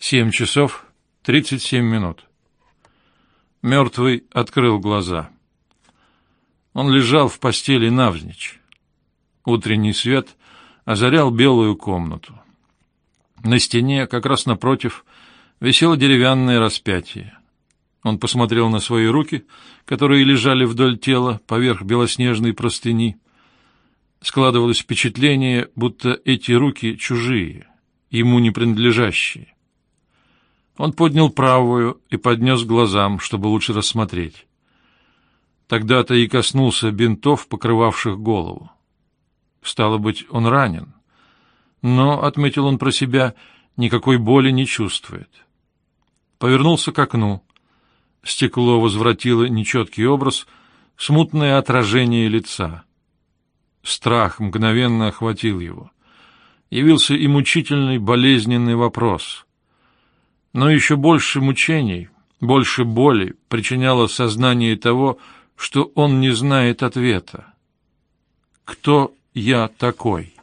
7:37. Мертвый открыл глаза. Он лежал в постели навзничь. Утренний свет озарял белую комнату. На стене, как раз напротив, висело деревянное распятие. Он посмотрел на свои руки, которые лежали вдоль тела, поверх белоснежной простыни. Складывалось впечатление, будто эти руки чужие, ему не принадлежащие. Он поднял правую и поднес к глазам, чтобы лучше рассмотреть. Тогда-то и коснулся бинтов, покрывавших голову. Стало быть, он ранен. Но, отметил он про себя, никакой боли не чувствует. Повернулся к окну. Стекло возвратило нечеткий образ, смутное отражение лица. Страх мгновенно охватил его. Явился и мучительный, болезненный вопрос. Но еще больше мучений, больше боли причиняло сознание того, что он не знает ответа. Кто я такой?